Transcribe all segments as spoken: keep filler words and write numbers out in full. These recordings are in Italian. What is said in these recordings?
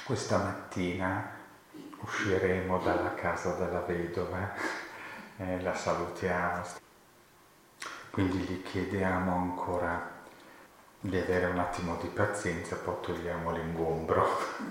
questa mattina usciremo dalla casa della vedova, eh, la salutiamo, quindi gli chiediamo ancora di avere un attimo di pazienza, poi togliamo l'ingombro.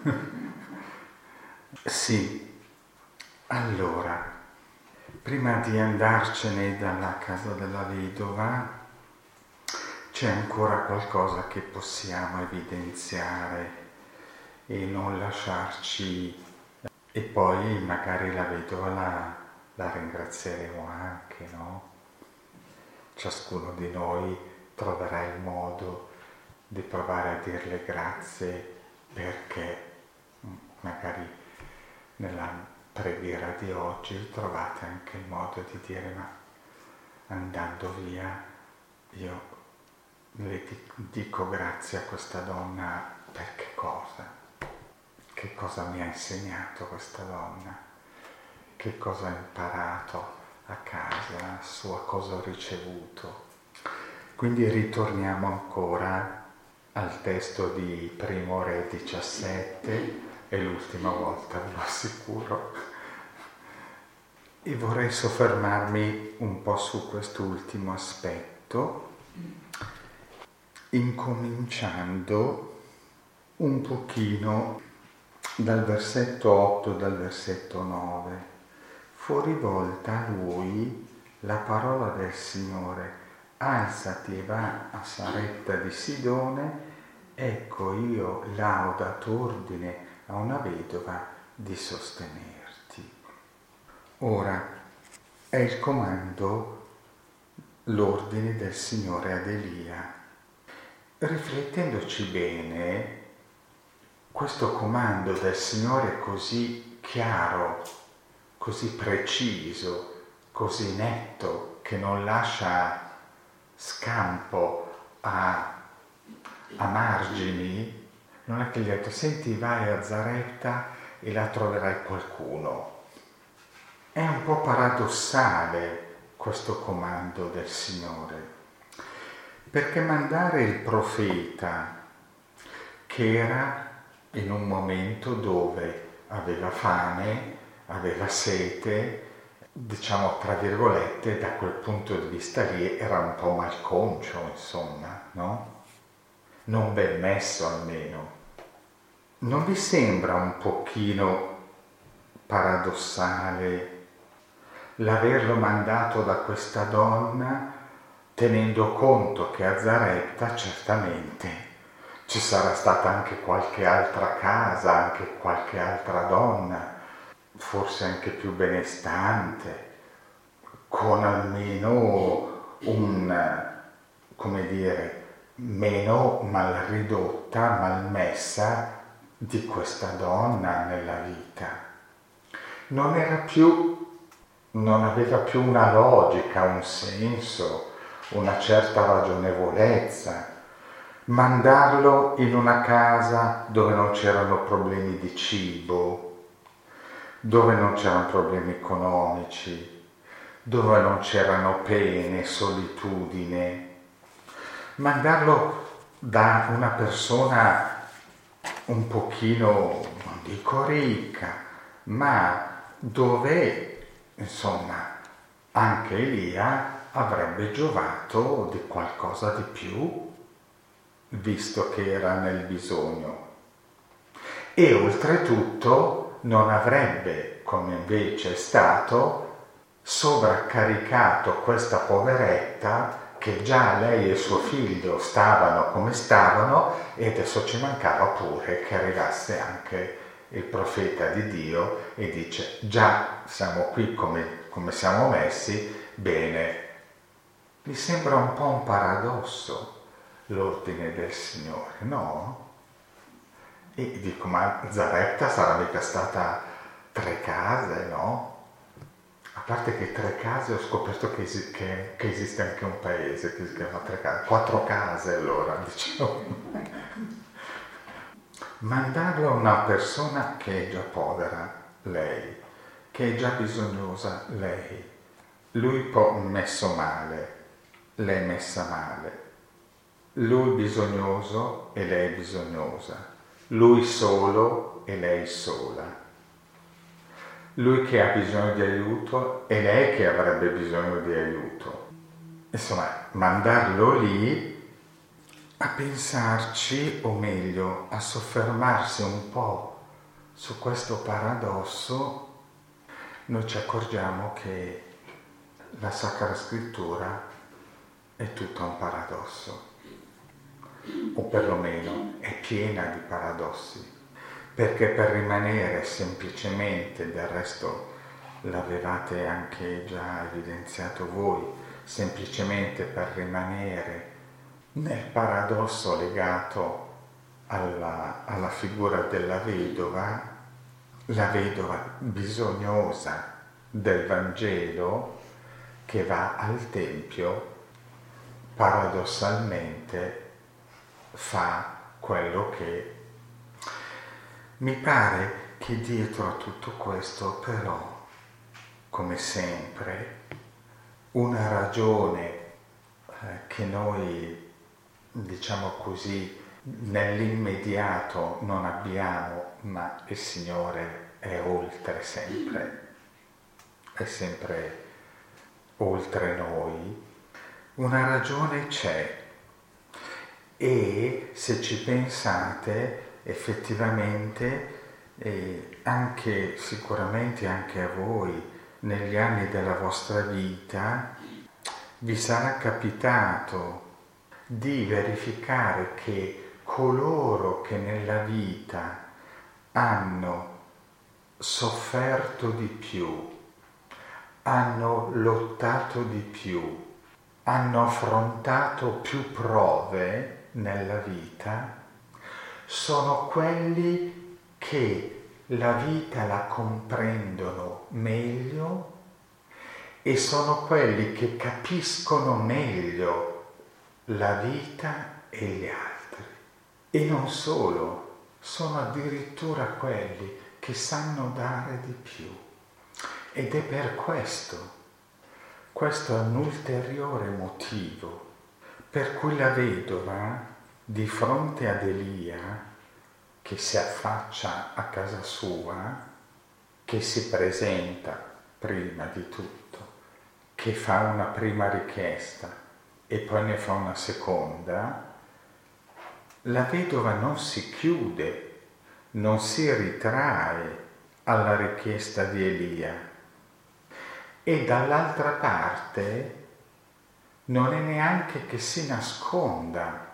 Sì, allora, prima di andarcene dalla casa della vedova, c'è ancora qualcosa che possiamo evidenziare e non lasciarci, e poi magari la vedova la, la ringrazieremo anche, no? Ciascuno di noi troverà il modo di provare a dirle grazie, perché magari nella preghiera di oggi trovate anche il modo di dire: ma andando via io le dico grazie a questa donna per che cosa? Che cosa mi ha insegnato questa donna? Che cosa ho imparato a casa sua? Cosa ho ricevuto? Quindi ritorniamo ancora al testo di Primo Re diciassette, è l'ultima volta, ve lo assicuro, e vorrei soffermarmi un po' su quest'ultimo aspetto, incominciando un pochino dal versetto otto, dal versetto nove. Fuori volta a lui la parola del Signore: alzati e va a Saretta di Sidone, ecco io là ho dato ordine a una vedova di sostenerti. Ora è il comando, l'ordine del Signore ad Elia. Riflettendoci bene, questo comando del Signore è così chiaro, così preciso, così netto, che non lascia scampo a, a margini. Non è che gli ha detto: senti, vai a Zaretta e là troverai qualcuno. È un po' paradossale questo comando del Signore, perché mandare il profeta, che era in un momento dove aveva fame, aveva sete, diciamo tra virgolette, da quel punto di vista lì era un po' malconcio, insomma, no? Non ben messo almeno. Non vi sembra un pochino paradossale l'averlo mandato da questa donna, tenendo conto che a Zaretta certamente ci sarà stata anche qualche altra casa, anche qualche altra donna, forse anche più benestante, con almeno un, come dire, meno mal ridotta, mal messa di questa donna nella vita. Non era più, non aveva più una logica, un senso, una certa ragionevolezza. Mandarlo in una casa dove non c'erano problemi di cibo, dove non c'erano problemi economici, dove non c'erano pene, solitudine. Mandarlo da una persona un pochino, non dico ricca, ma dove, insomma, anche Elia avrebbe giovato di qualcosa di più, visto che era nel bisogno. E oltretutto non avrebbe, come invece è stato, sovraccaricato questa poveretta, che già lei e suo figlio stavano come stavano, e adesso ci mancava pure che arrivasse anche il profeta di Dio e dice: già siamo qui come, come siamo messi, bene. Mi sembra un po' un paradosso l'ordine del Signore, no? E dico: ma Zaretta sarà mica stata tre case, no? A parte che tre case, ho scoperto che, esi- che, che esiste anche un paese che si chiama tre case, quattro case allora, diciamo. Mandarlo a una persona che è già povera, lei, che è già bisognosa, lei, lui po- messo male, lei messa male, lui bisognoso e lei bisognosa. lui solo e lei sola. Lui che ha bisogno di aiuto e lei che avrebbe bisogno di aiuto. Insomma, mandarlo lì a pensarci, o meglio, a soffermarsi un po' su questo paradosso, noi ci accorgiamo che la Sacra Scrittura è tutto un paradosso, o perlomeno è piena di paradossi, perché per rimanere semplicemente, del resto l'avevate anche già evidenziato voi, semplicemente per rimanere nel paradosso legato alla, alla figura della vedova, la vedova bisognosa del Vangelo che va al Tempio, paradossalmente fa quello che... Mi pare che dietro a tutto questo, però, come sempre, una ragione eh, che noi, diciamo così, nell'immediato non abbiamo, ma il Signore è oltre sempre, è sempre oltre noi, una ragione c'è. E se ci pensate, effettivamente, eh, anche sicuramente anche a voi, negli anni della vostra vita, vi sarà capitato di verificare che coloro che nella vita hanno sofferto di più, hanno lottato di più, hanno affrontato più prove nella vita, sono quelli che la vita la comprendono meglio e sono quelli che capiscono meglio la vita e gli altri. E non solo, sono addirittura quelli che sanno dare di più. Ed è per questo, questo è un ulteriore motivo per cui la vedova, di fronte ad Elia, che si affaccia a casa sua, che si presenta prima di tutto, che fa una prima richiesta e poi ne fa una seconda, la vedova non si chiude, non si ritrae alla richiesta di Elia e dall'altra parte non è neanche che si nasconda,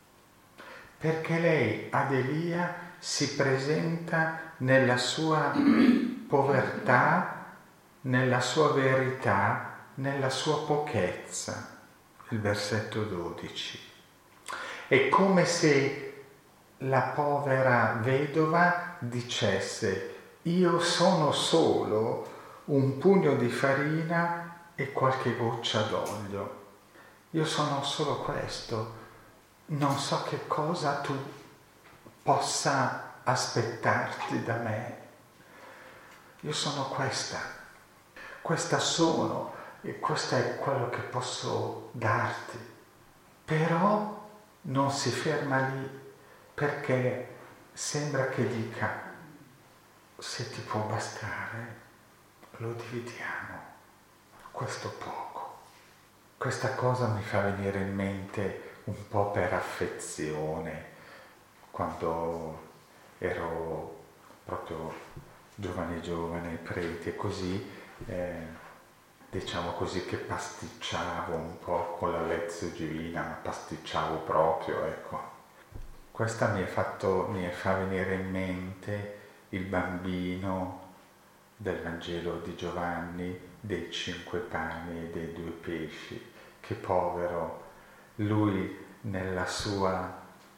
perché lei ad Elia si presenta nella sua povertà, nella sua verità, nella sua pochezza. Il versetto dodici. È come se la povera vedova dicesse: io sono solo un pugno di farina e qualche goccia d'olio. Io sono solo questo, non so che cosa tu possa aspettarti da me. Io sono questa, questa sono e questo è quello che posso darti. Però non si ferma lì, perché sembra che dica: se ti può bastare, lo dividiamo, questo poco. Questa cosa mi fa venire in mente un po' per affezione, quando ero proprio giovane giovane, prete, così, eh, diciamo così, che pasticciavo un po' con la lezione divina, ma pasticciavo proprio, ecco. Questa mi, è fatto, mi fa venire in mente il bambino del Vangelo di Giovanni, dei cinque pani e dei due pesci, che povero, lui nella sua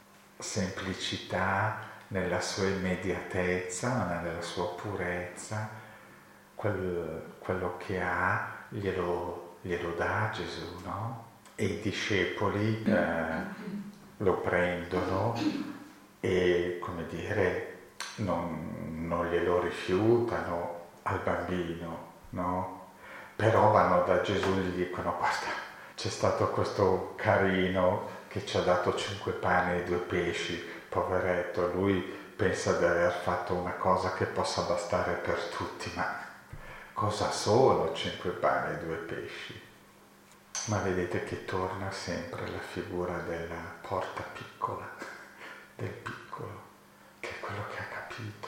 semplicità, nella sua immediatezza, nella sua purezza, quel, quello che ha glielo, glielo dà Gesù, no? E i discepoli eh, lo prendono e, come dire, non, non glielo rifiutano al bambino, no? Però vanno da Gesù e gli dicono: guarda, c'è stato questo carino che ci ha dato cinque pani e due pesci, poveretto, lui pensa di aver fatto una cosa che possa bastare per tutti, ma cosa sono cinque pani e due pesci? Ma vedete che torna sempre la figura della porta piccola, del piccolo, che è quello che ha capito.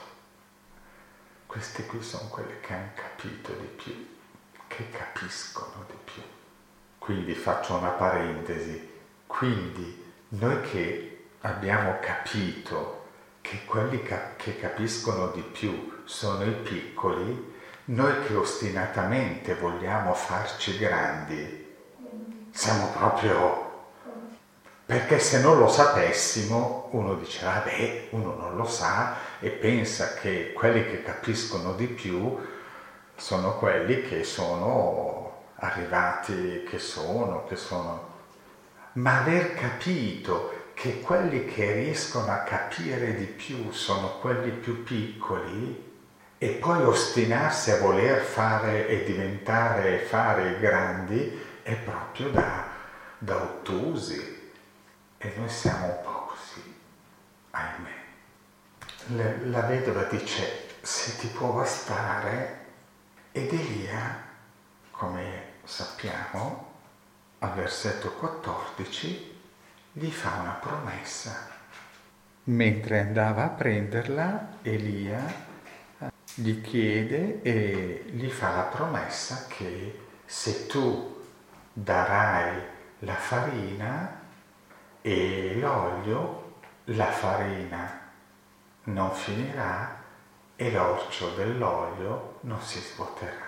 Questi qui sono quelli che hanno capito di più, che capiscono di più. Quindi faccio una parentesi, quindi noi che abbiamo capito che quelli che capiscono di più sono i piccoli, noi che ostinatamente vogliamo farci grandi, siamo proprio... Perché se non lo sapessimo, uno dice, vabbè, uno non lo sa e pensa che quelli che capiscono di più sono quelli che sono arrivati, che sono, che sono... Ma aver capito che quelli che riescono a capire di più sono quelli più piccoli e poi ostinarsi a voler fare e diventare e fare i grandi è proprio da, da ottusi. E noi siamo un po' così, ahimè. Le, la vedova dice, se ti può bastare, ed Elia, come sappiamo, al versetto quattordici, gli fa una promessa. Mentre andava a prenderla, Elia gli chiede e gli fa la promessa che se tu darai la farina e l'olio, la farina non finirà e l'orcio dell'olio non si svuoterà.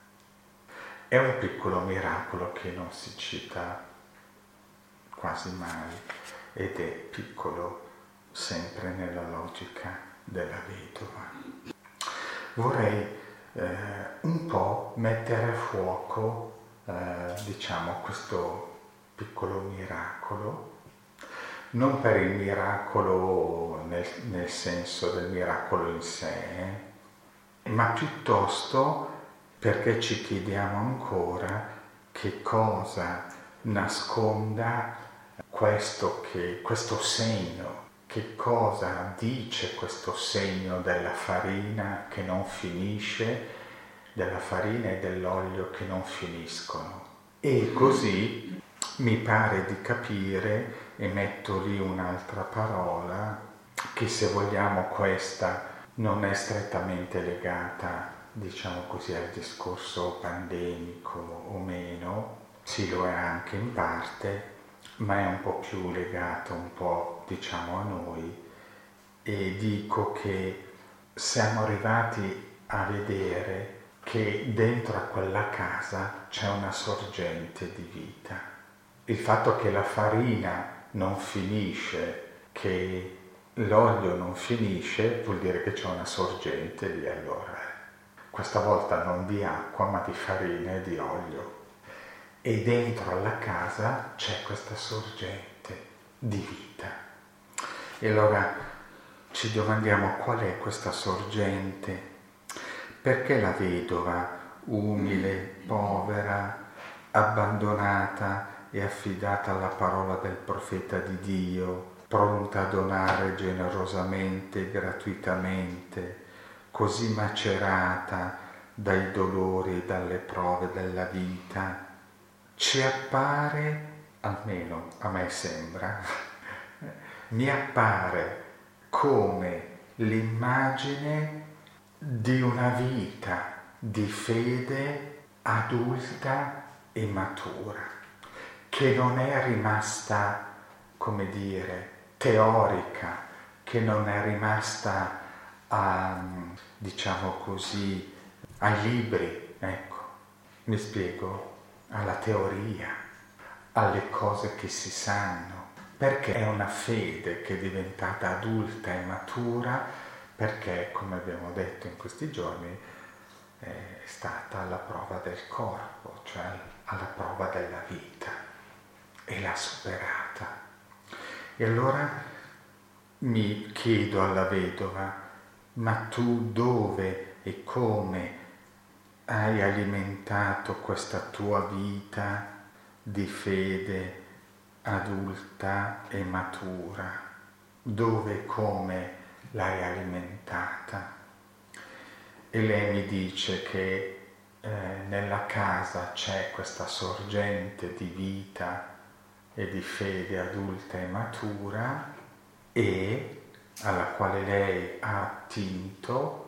È un piccolo miracolo che non si cita quasi mai ed è piccolo sempre nella logica della vedova. Vorrei eh, un po' mettere a fuoco, eh, diciamo, questo piccolo miracolo, non per il miracolo nel, nel senso del miracolo in sé, ma piuttosto perché ci chiediamo ancora che cosa nasconda questo, che, questo segno, che cosa dice questo segno della farina che non finisce, della farina e dell'olio che non finiscono. E così mi pare di capire, e metto lì un'altra parola, che se vogliamo questa non è strettamente legata, diciamo così, al discorso pandemico o meno, sì lo è anche in parte, ma è un po' più legata un po', diciamo, a noi, e dico che siamo arrivati a vedere che dentro a quella casa c'è una sorgente di vita. Il fatto che la farina non finisce, che l'olio non finisce, vuol dire che c'è una sorgente di allora. Questa volta non di acqua, ma di farina e di olio. E dentro alla casa c'è questa sorgente di vita. E allora ci domandiamo qual è questa sorgente. Perché la vedova, umile, povera, abbandonata e affidata alla parola del profeta di Dio, pronta a donare generosamente e gratuitamente, così macerata dai dolori e dalle prove della vita, ci appare, almeno a me sembra, mi appare come l'immagine di una vita di fede adulta e matura, che non è rimasta, come dire, teorica, che non è rimasta a, diciamo così, ai libri, ecco, mi spiego, alla teoria, alle cose che si sanno, perché è una fede che è diventata adulta e matura, perché, come abbiamo detto in questi giorni, è stata alla prova del corpo, cioè alla prova della vita, e l'ha superata. E allora mi chiedo alla vedova, ma tu dove e come hai alimentato questa tua vita di fede adulta e matura? Dove e come l'hai alimentata. E lei mi dice che eh, nella casa c'è questa sorgente di vita e di fede adulta e matura, e alla quale lei ha attinto,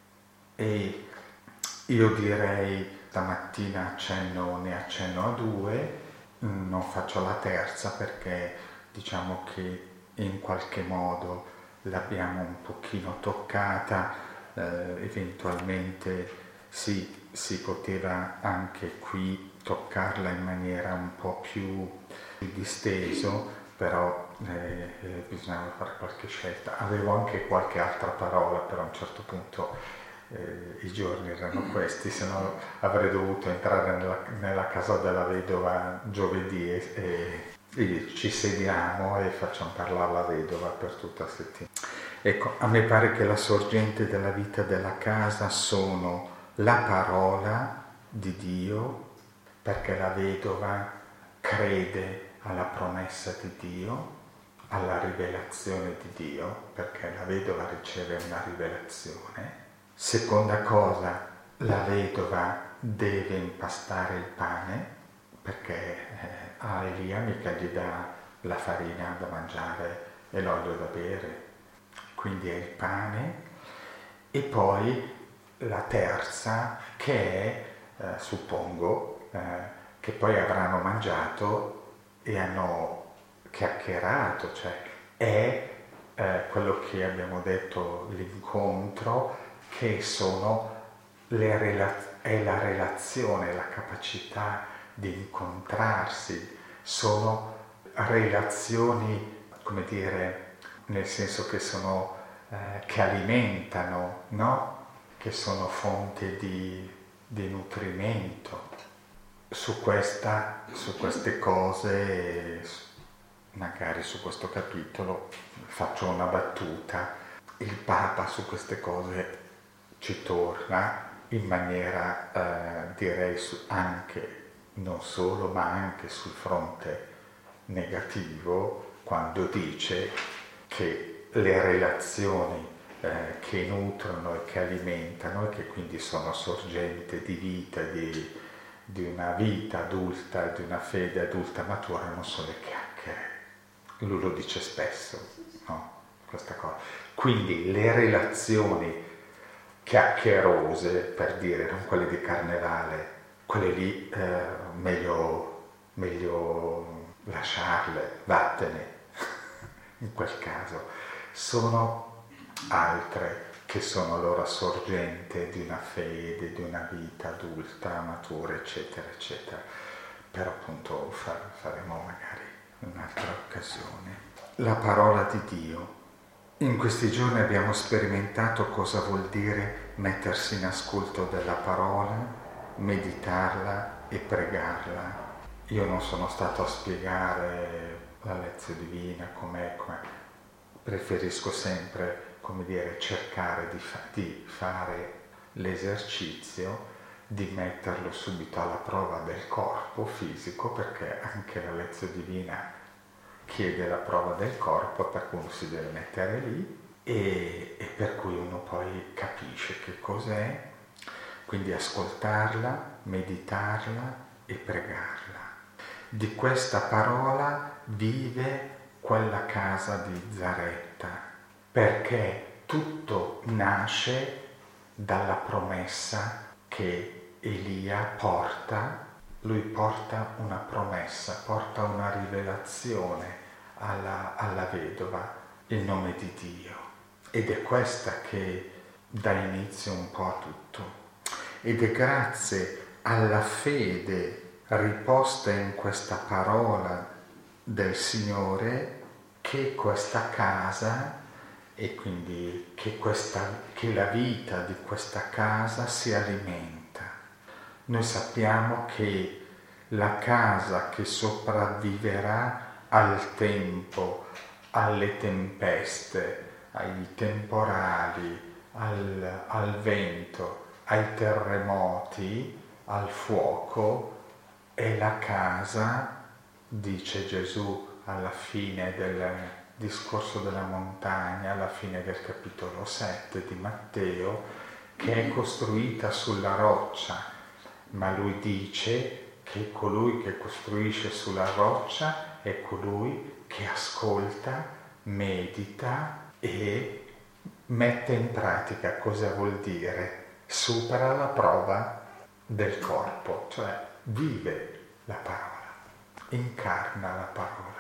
e io direi stamattina accenno, ne accenno a due, non faccio la terza perché diciamo che in qualche modo l'abbiamo un pochino toccata, eh, eventualmente sì, si poteva anche qui toccarla in maniera un po' più disteso, però eh, eh, bisognava fare qualche scelta. Avevo anche qualche altra parola, però a un certo punto eh, i giorni erano questi, se no avrei dovuto entrare nella, nella casa della vedova giovedì e, e, e ci sediamo e facciamo parlare la vedova per tutta la settimana. Ecco, a me pare che la sorgente della vita della casa sono la parola di Dio, perché la vedova crede alla promessa di Dio, alla rivelazione di Dio, perché la vedova riceve una rivelazione. Seconda cosa, la vedova deve impastare il pane, perché eh, a Elia mica gli dà la farina da mangiare e l'olio da bere, quindi è il pane. E poi la terza, che è, eh, suppongo, eh, che poi avranno mangiato e hanno chiacchierato, cioè è eh, quello che abbiamo detto, l'incontro, che sono le rela- è la relazione, la capacità di incontrarsi, sono relazioni, come dire, nel senso che sono eh, che alimentano, no? Che sono fonte di, di nutrimento. Su questa, su queste cose, magari su questo capitolo, faccio una battuta. Il Papa su queste cose ci torna in maniera, eh, direi, su, anche, non solo, ma anche sul fronte negativo, quando dice che le relazioni eh, che nutrono e che alimentano e che quindi sono sorgente di vita, di, di una vita adulta, di una fede adulta matura, non sono le chiacchiere. Lui lo dice spesso, no? Questa cosa. Quindi le relazioni chiacchierose, per dire, non quelle di carnevale, quelle lì eh, meglio, meglio lasciarle, vattene, in quel caso. Sono altre che sono l'ora sorgente di una fede, di una vita adulta, matura, eccetera, eccetera. Però appunto faremo magari in un'altra occasione. La parola di Dio. In questi giorni abbiamo sperimentato cosa vuol dire mettersi in ascolto della parola, meditarla e pregarla. Io non sono stato a spiegare la lezione divina com'è, com'è. Preferisco sempre, come dire, cercare di, fa- di fare l'esercizio di metterlo subito alla prova del corpo fisico, perché anche la lezione divina chiede la prova del corpo, per cui uno si deve mettere lì e, e per cui uno poi capisce che cos'è, quindi ascoltarla, meditarla e pregarla. Di questa parola vive quella casa di Zaretta, perché tutto nasce dalla promessa che Elia porta. Lui porta una promessa, porta una rivelazione alla, alla vedova, il nome di Dio. Ed è questa che dà inizio un po' a tutto. Ed è grazie alla fede riposta in questa parola del Signore che questa casa e quindi che, questa, che la vita di questa casa si alimenta. Noi sappiamo che la casa che sopravviverà al tempo, alle tempeste, ai temporali, al, al vento, ai terremoti, al fuoco, è la casa, dice Gesù alla fine del, discorso della montagna alla fine del capitolo sette di Matteo, che è costruita sulla roccia, ma lui dice che colui che costruisce sulla roccia è colui che ascolta, medita e mette in pratica. Cosa vuol dire? Supera la prova del corpo, cioè vive la parola, incarna la parola.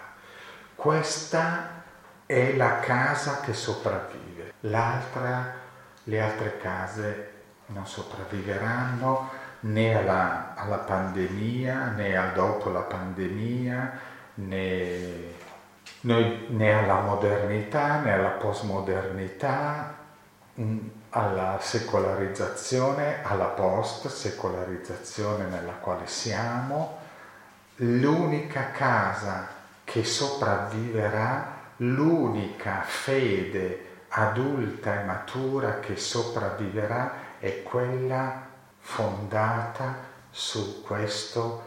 Questa è la casa che sopravvive. L'altra, le altre case non sopravviveranno né alla, alla pandemia, né al dopo la pandemia, né, né, né alla modernità, né alla postmodernità, alla secolarizzazione, alla post-secolarizzazione nella quale siamo. L'unica casa che sopravviverà, l'unica fede adulta e matura che sopravviverà è quella fondata su questo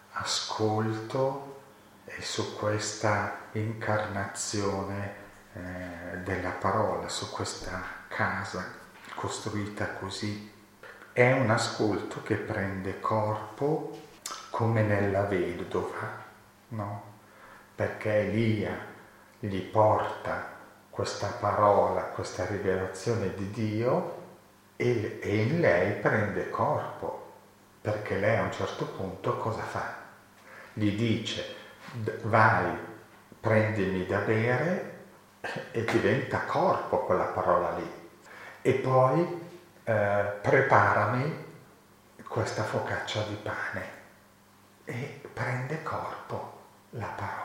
ascolto e su questa incarnazione eh, della parola, su questa casa costruita così. È un ascolto che prende corpo come nella vedova, no? Perché Elia gli porta questa parola, questa rivelazione di Dio e, e in lei prende corpo, perché lei a un certo punto cosa fa? Gli dice: vai, prendimi da bere, e diventa corpo quella parola lì, e poi eh, preparami questa focaccia di pane, e prende corpo la parola.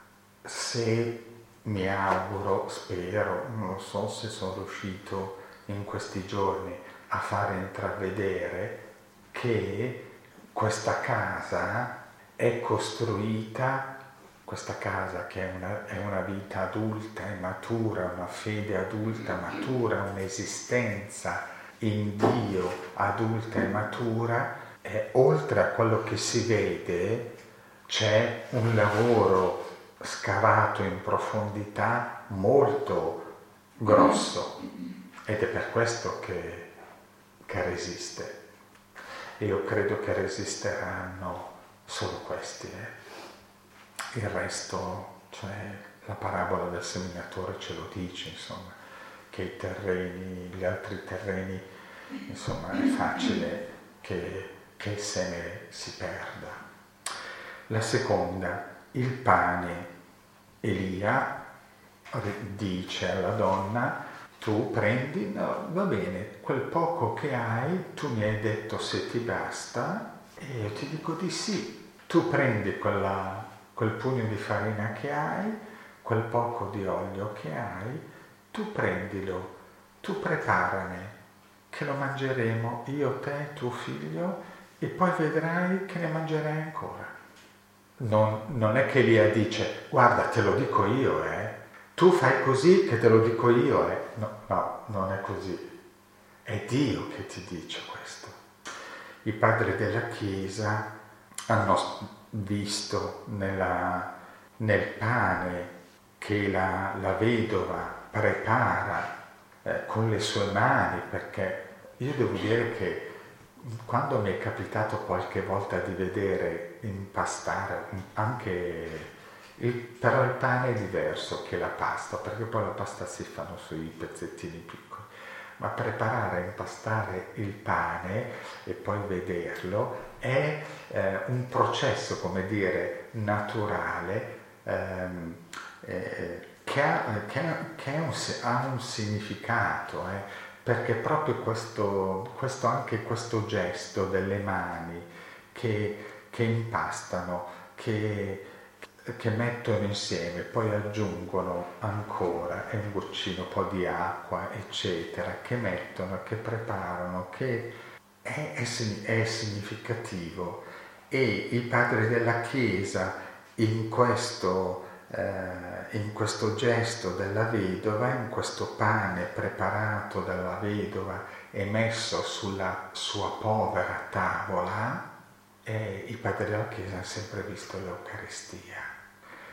Se mi auguro, spero, non lo so se sono riuscito in questi giorni a fare intravedere che questa casa è costruita, questa casa che è una, è una vita adulta e matura, una fede adulta, matura, un'esistenza in Dio adulta e matura, e oltre a quello che si vede c'è un lavoro scavato in profondità molto grosso, ed è per questo che, che resiste. E io credo che resisteranno solo questi. Eh. Il resto, cioè la parabola del seminatore ce lo dice, insomma, che i terreni, gli altri terreni, insomma, è facile che, che il seme si perda. La seconda, il pane. Elia dice alla donna: tu prendi, no, va bene, quel poco che hai, tu mi hai detto se ti basta, e io ti dico di sì. Tu prendi quella, quel pugno di farina che hai, quel poco di olio che hai, tu prendilo, tu preparane, che lo mangeremo io, te, tuo figlio, e poi vedrai che ne mangerai ancora. Non, non è che Elia dice: guarda, te lo dico io, eh. Tu fai così che te lo dico io, eh. No, no, non è così. È Dio che ti dice questo. I padri della Chiesa hanno visto nella, nel pane che la, la vedova prepara eh, con le sue mani, perché io devo dire che quando mi è capitato qualche volta di vedere impastare anche il, però il pane è diverso che la pasta, perché poi la pasta si fanno sui pezzettini piccoli, ma preparare, impastare il pane e poi vederlo è eh, un processo, come dire, naturale ehm, eh, che, ha, che, ha, che un, ha un significato, eh, perché proprio questo, questo, anche questo gesto delle mani che, che impastano, che, che mettono insieme, poi aggiungono ancora e un goccino, po' di acqua, eccetera, che mettono, che preparano, che è, è, è significativo. E i padri della Chiesa in questo, eh, in questo gesto della vedova, in questo pane preparato dalla vedova e messo sulla sua povera tavola, e i padri della Chiesa hanno sempre visto l'Eucaristia.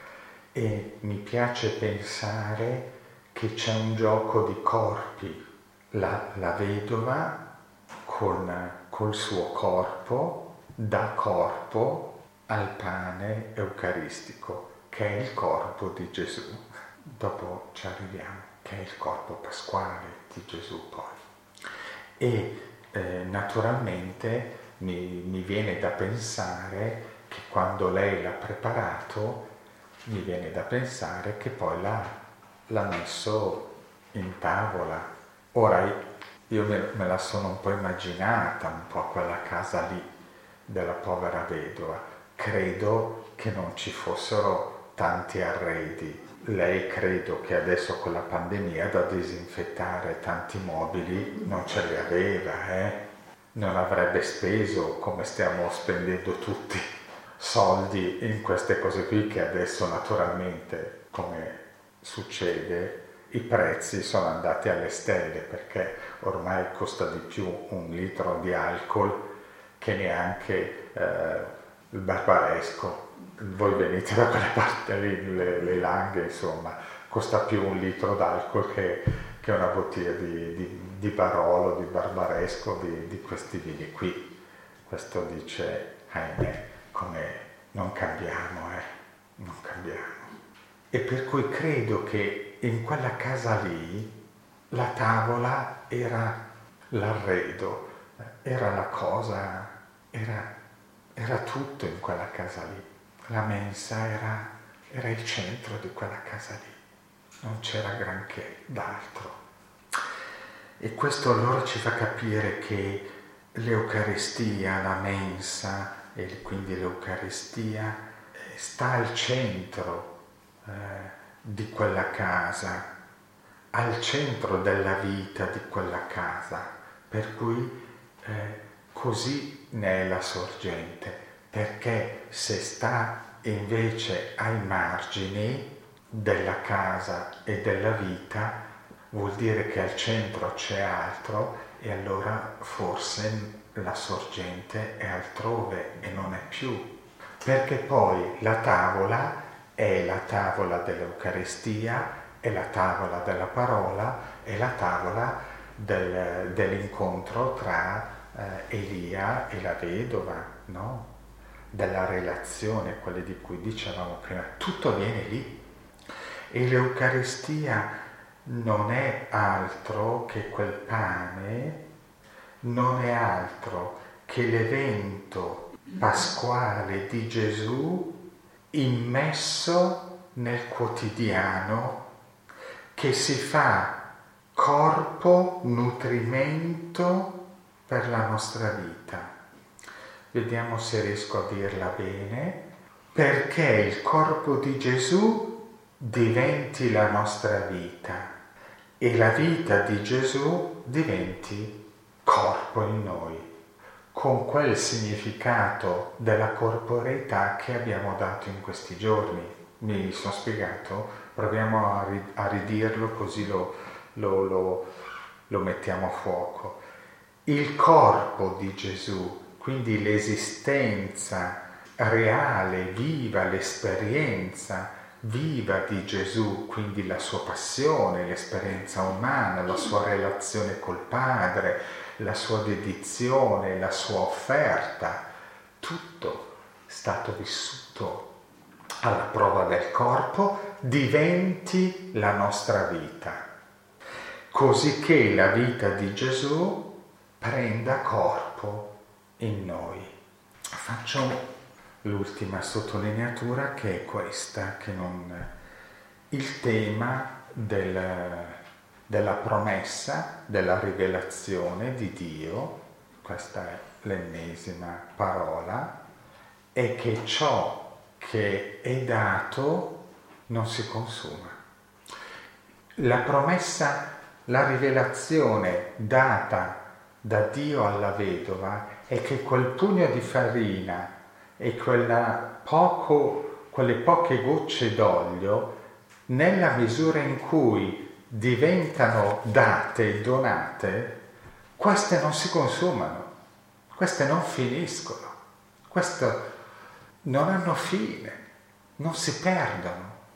E mi piace pensare che c'è un gioco di corpi, la, la vedova con, col suo corpo dà corpo al pane eucaristico, che è il corpo di Gesù. Dopo ci arriviamo, che è il corpo pasquale di Gesù poi. E eh, naturalmente mi, mi viene da pensare che quando lei l'ha preparato, mi viene da pensare che poi l'ha, l'ha messo in tavola. Ora io me, me la sono un po' immaginata, un po' quella casa lì della povera vedova. Credo che non ci fossero tanti arredi. Lei credo che adesso con la pandemia da disinfettare tanti mobili non ce li aveva, eh? Non avrebbe speso come stiamo spendendo tutti soldi in queste cose qui, che adesso naturalmente, come succede, i prezzi sono andati alle stelle, perché ormai costa di più un litro di alcol che neanche eh, il barbaresco. Voi venite da quelle parti lì, le, le Langhe, insomma, costa più un litro d'alcol che, che una bottiglia di, di, di Barolo, di barbaresco, di, di questi vini qui. Questo dice, ahimè, come non cambiamo, eh, non cambiamo. E per cui credo che in quella casa lì la tavola era l'arredo, era la cosa, era, era tutto in quella casa lì. La mensa era, era il centro di quella casa lì, non c'era granché d'altro. E questo allora ci fa capire che l'Eucaristia, la mensa, e quindi l'Eucaristia sta al centro eh, di quella casa, al centro della vita di quella casa, per cui eh, così ne è la sorgente, perché se sta invece ai margini della casa e della vita, vuol dire che al centro c'è altro, e allora forse la sorgente è altrove e non è più, perché poi la tavola è la tavola dell'Eucaristia, è la tavola della parola, è la tavola del, dell'incontro tra eh, Elia e la vedova, no? Della relazione, quelle di cui dicevamo prima, tutto viene lì. E l'Eucaristia non è altro che quel pane, non è altro che l'evento pasquale di Gesù immesso nel quotidiano, che si fa corpo, nutrimento per la nostra vita. Vediamo se riesco a dirla bene. Perché il corpo di Gesù diventi la nostra vita e la vita di Gesù diventi corpo in noi, con quel significato della corporeità che abbiamo dato in questi giorni. Mi sono spiegato? Proviamo a, ri- a ridirlo, così lo, lo, lo, lo mettiamo a fuoco. Il corpo di Gesù, quindi l'esistenza reale, viva, l'esperienza viva di Gesù, quindi la sua passione, l'esperienza umana, la sua relazione col Padre, la sua dedizione, la sua offerta, tutto è stato vissuto alla prova del corpo, diventi la nostra vita, così che la vita di Gesù prenda corpo in noi. Faccio l'ultima sottolineatura, che è questa, che non il tema del, della promessa, della rivelazione di Dio, questa è l'ennesima parola, è che ciò che è dato non si consuma. La promessa, la rivelazione data da Dio alla vedova è che quel pugno di farina e quella poco, quelle poche gocce d'olio, nella misura in cui diventano date e donate, queste non si consumano, queste non finiscono, queste non hanno fine, non si perdono,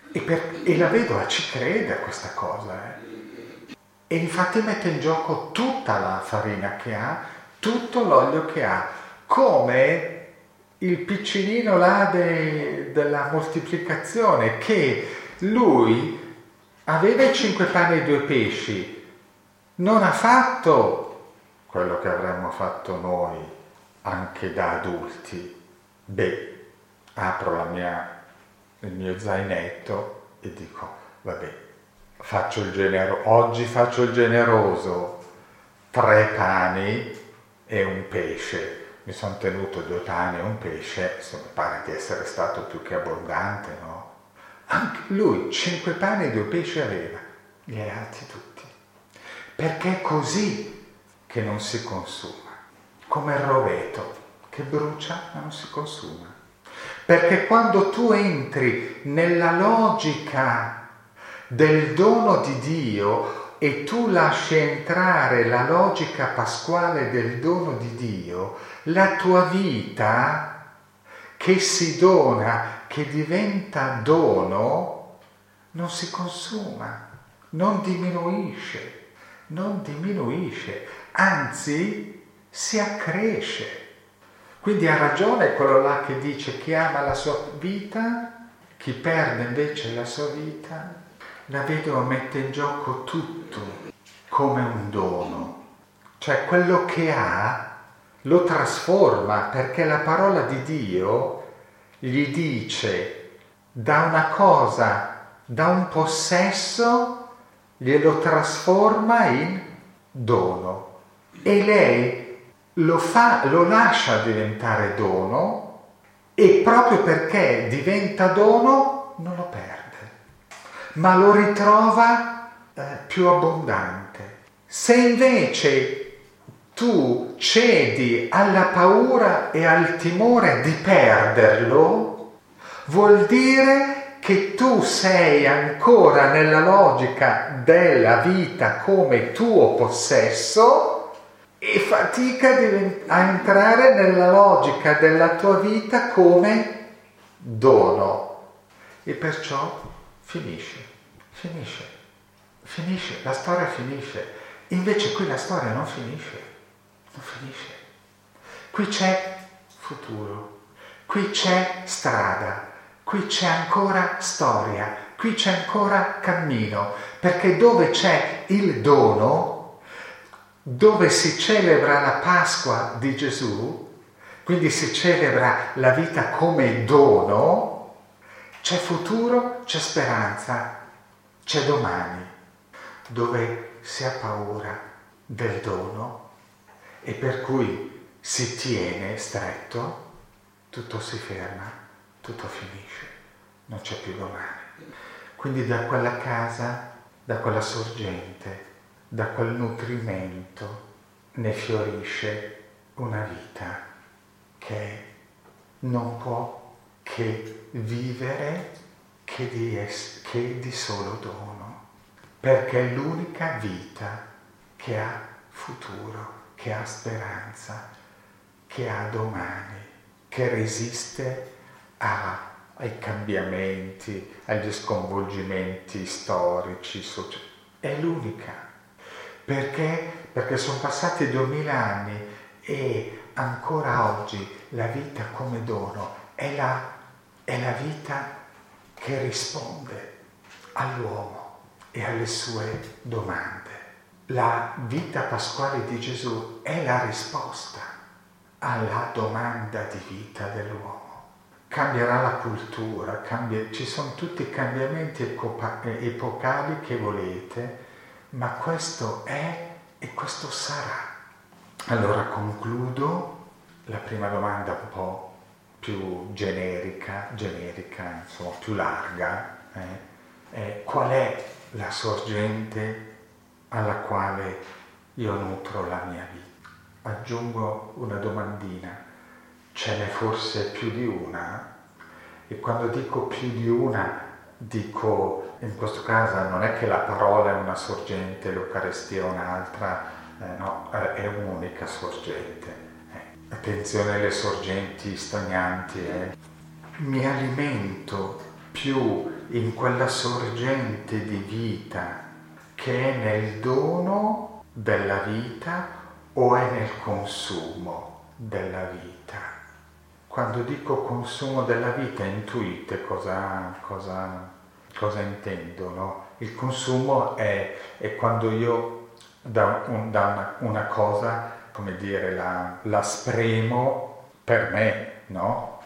E, per, e la vedova ci crede a questa cosa. Eh. E infatti mette in gioco tutta la farina che ha, tutto l'olio che ha, come il piccinino là de, della moltiplicazione, che lui aveva i cinque pani e due pesci, non ha fatto quello che avremmo fatto noi anche da adulti. Beh, apro la mia, il mio zainetto e dico, vabbè, faccio il genero, oggi faccio il generoso, tre pani e un pesce. Mi sono tenuto due pani e un pesce, insomma, mi pare di essere stato più che abbondante, no? Anche lui cinque pani e due pesci aveva, li ha dati tutti. Perché è così che non si consuma, come il roveto che brucia ma non si consuma. Perché quando tu entri nella logica del dono di Dio e tu lasci entrare la logica pasquale del dono di Dio, la tua vita che si dona, che diventa dono, non si consuma, non diminuisce, non diminuisce, anzi si accresce. Quindi ha ragione quello là che dice: chi ama la sua vita, chi perde invece la sua vita. La vedova mette in gioco tutto come un dono, cioè quello che ha lo trasforma, perché la parola di Dio gli dice da una cosa, da un possesso, glielo trasforma in dono e lei lo fa, lo lascia diventare dono e proprio perché diventa dono non lo perde, ma lo ritrova eh, più abbondante. Se invece tu cedi alla paura e al timore di perderlo, vuol dire che tu sei ancora nella logica della vita come tuo possesso e fatica a entrare nella logica della tua vita come dono. E perciò finisce, finisce, finisce, la storia finisce. Invece qui la storia non finisce. Non finisce. Qui c'è futuro, qui c'è strada, qui c'è ancora storia, qui c'è ancora cammino, perché dove c'è il dono, dove si celebra la Pasqua di Gesù, quindi si celebra la vita come dono, c'è futuro, c'è speranza, c'è domani. Dove si ha paura del dono, e per cui si tiene stretto, tutto si ferma, tutto finisce, non c'è più domani. Quindi da quella casa, da quella sorgente, da quel nutrimento ne fiorisce una vita che non può che vivere che di, es- che di solo dono, perché è l'unica vita che ha futuro, che ha speranza, che ha domani, che resiste a, ai cambiamenti, agli sconvolgimenti storici, sociali. È l'unica. Perché? Perché sono passati duemila anni e ancora oggi la vita come dono è la, è la vita che risponde all'uomo e alle sue domande. La vita pasquale di Gesù è la risposta alla domanda di vita dell'uomo. Cambierà la cultura, cambia, ci sono tutti i cambiamenti epoca, epocali che volete, ma questo è e questo sarà. Allora concludo la prima domanda un po' più generica, generica, insomma più larga, eh? È, qual è la sorgente alla quale io nutro la mia vita? Aggiungo una domandina: ce n'è forse più di una? E quando dico più di una, dico, in questo caso non è che la parola è una sorgente, l'Eucaristia è un'altra, eh, no, è un'unica sorgente. Eh, attenzione alle sorgenti stagnanti, eh. Mi alimento più in quella sorgente di vita che è nel dono della vita o è nel consumo della vita? Quando dico consumo della vita, intuite cosa, cosa, cosa intendo, no? Il consumo è, è quando io da, un, da una, una cosa, come dire, la, la spremo per me, no?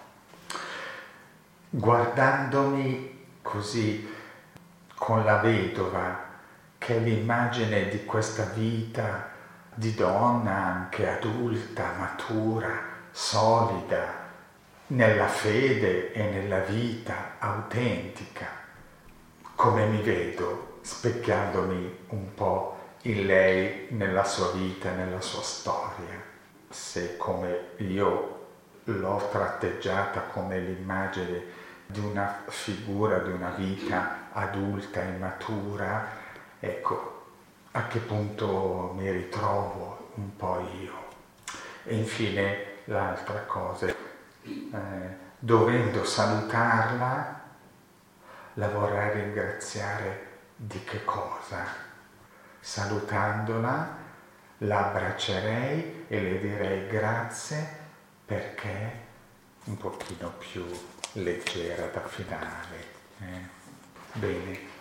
Guardandomi così con la vedova, che è l'immagine di questa vita di donna anche adulta, matura, solida, nella fede e nella vita autentica. Come mi vedo specchiandomi un po' in lei, nella sua vita, nella sua storia. Se come io l'ho tratteggiata come l'immagine di una figura, di una vita adulta e matura, ecco, a che punto mi ritrovo un po' io. E infine l'altra cosa, eh, dovendo salutarla, la vorrei ringraziare di che cosa? Salutandola, la abbraccerei e le direi grazie perché un pochino più leggera da finale. Eh? Bene,